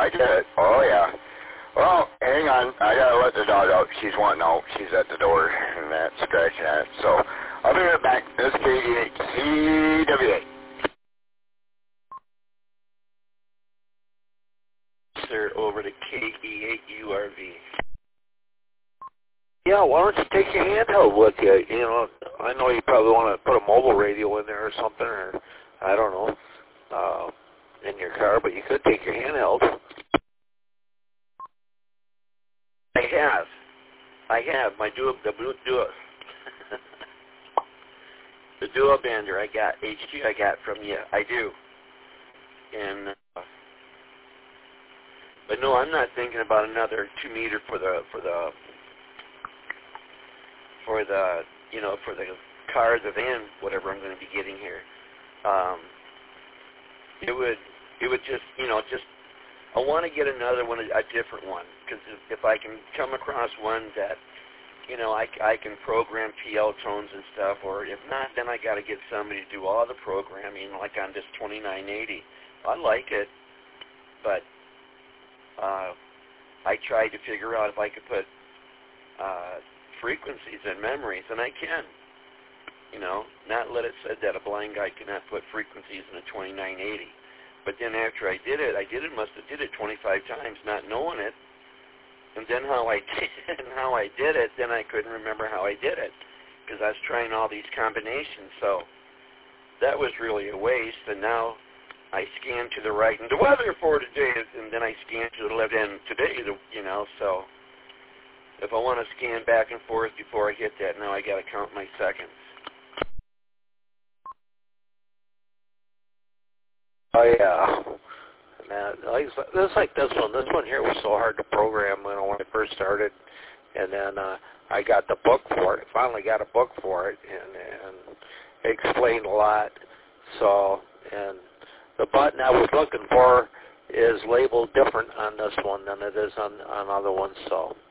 I get it. Oh, yeah. Well, hang on. I gotta let the dog out. She's wanting out. She's at the door and that's scratching at it. So I'll be right back. This is KD8 CW8. Sir, over to KE8URV. Yeah, why don't you take your handheld with you? You know, I know you probably want to put a mobile radio in there or something, or I don't know, in your car, but you could take your handheld. I have my the dual bander I got, HQ I got from you. I do. And but no, I'm not thinking about another 2 meter for the car, the van, whatever I'm going to be getting here. It would just I want to get another one, a different one, because if I can come across one that I can program PL tones and stuff, or if not, then I got to get somebody to do all the programming, like on this 2980. I like it, but I tried to figure out if I could put frequencies and memories, and I can. Not let it said that a blind guy cannot put frequencies in a 2980. But then after I did it, must have did it 25 times, not knowing it. And then how I did it, then I couldn't remember how I did it, because I was trying all these combinations. So that was really a waste. And now I scan to the right, and the weather for today, and then I scan to the left, and today, so if I want to scan back and forth before I hit that, now I got to count my seconds. Oh, yeah. Man, like this one. This one here was so hard to program when I first started, and then I got the book for it. Finally got a book for it, and it explained a lot. So, and the button I was looking for is labeled different on this one than it is on other ones. So.